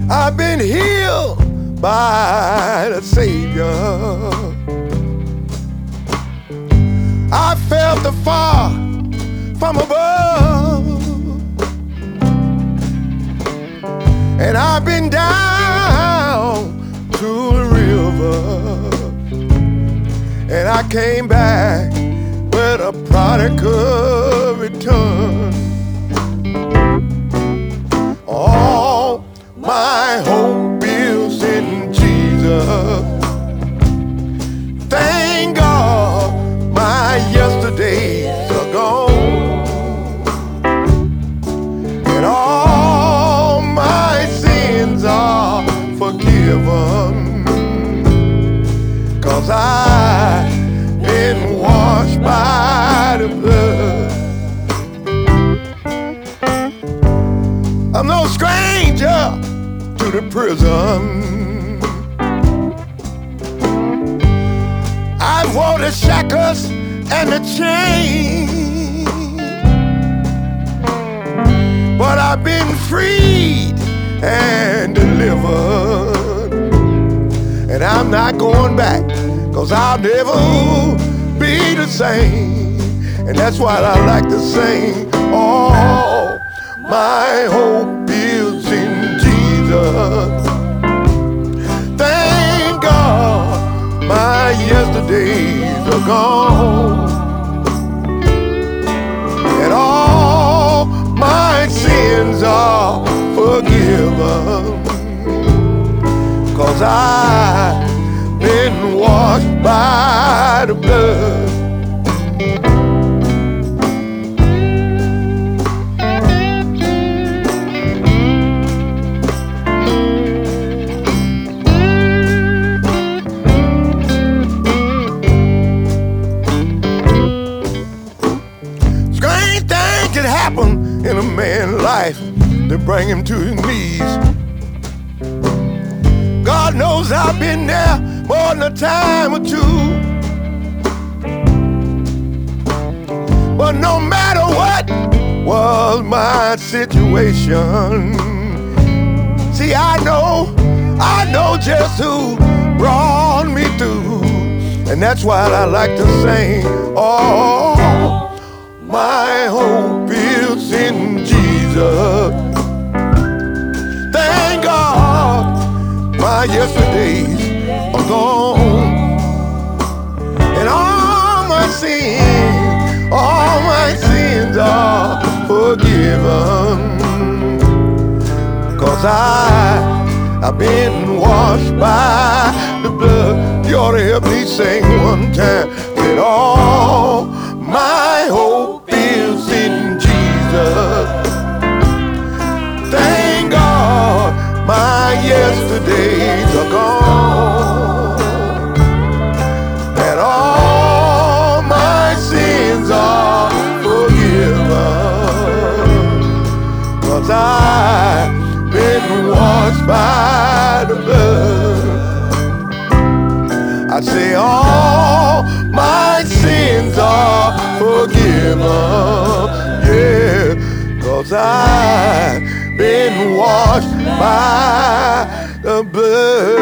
I've been healed by the Savior. I felt the fire from above, and I've been down to the river, and I came back with a prodigal return. All my hope is in Jesus. Thank God my yesterdays are gone, and all my sins are forgiven, 'cause I've been washed by the blood. I'm no stranger to the prison. I've worn the shackles and the chain, but I've been freed and delivered, and I'm not going back, 'cause I'll never be the same. And that's why I like to sing. All my hope is in Jesus. Thank God my yesterdays are gone, and all my sins are forgiven, 'cause I've been washed by the blood. In a man's life to bring him to his knees. God knows I've been there more than a time or two, but no matter what was my situation, see, I know just who brought me through, and that's why I like to sing. Oh, my hope is in Jesus. Thank God my yesterdays are gone, and all my sins are forgiven, 'cause I've been washed by the blood. You ought to help me sing one time. With all my hope is in Jesus. Thank God my yesterdays are gone, and all my sins are forgiven, 'cause I've been washed by the blood. I say all my sins are forgiven, yeah, 'cause I've been washed by the blood.